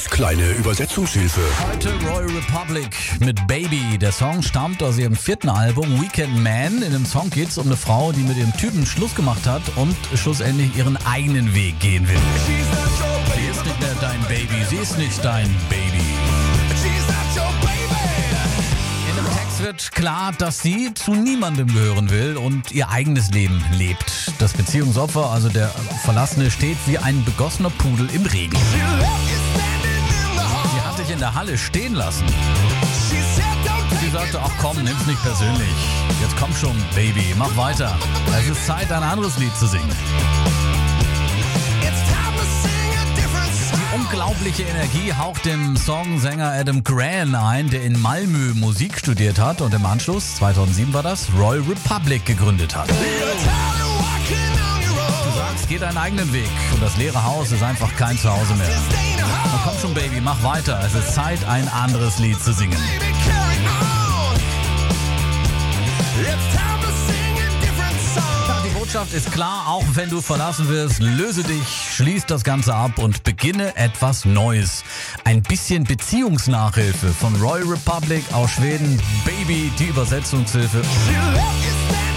Babys kleine Übersetzungshilfe. Heute Royal Republic mit Baby. Der Song stammt aus ihrem 4. Album Weekend Man. In dem Song geht es um eine Frau, die mit ihrem Typen Schluss gemacht hat und schlussendlich ihren eigenen Weg gehen will. Sie ist nicht mehr dein Baby, sie ist nicht dein Baby. In dem Text wird klar, dass sie zu niemandem gehören will und ihr eigenes Leben lebt. Das Beziehungsopfer, also der Verlassene, steht wie ein begossener Pudel im Regen. Sie hat dich in der Halle stehen lassen. Sie sagte, ach komm, nimm's nicht persönlich. Jetzt komm schon, Baby, mach weiter. Es ist Zeit, ein anderes Lied zu singen. Die unglaubliche Energie haucht dem Songsänger Adam Grant ein, der in Malmö Musik studiert hat und im Anschluss, 2007 war das, Royal Republic gegründet hat. Du sagst, geh deinen eigenen Weg und das leere Haus ist einfach kein Zuhause mehr. Na komm schon, Baby, mach weiter. Es ist Zeit, ein anderes Lied zu singen. Die Botschaft ist klar, auch wenn du verlassen wirst, löse dich, schließ das Ganze ab und beginne etwas Neues. Ein bisschen Beziehungsnachhilfe von Royal Republic aus Schweden, Baby, die Übersetzungshilfe.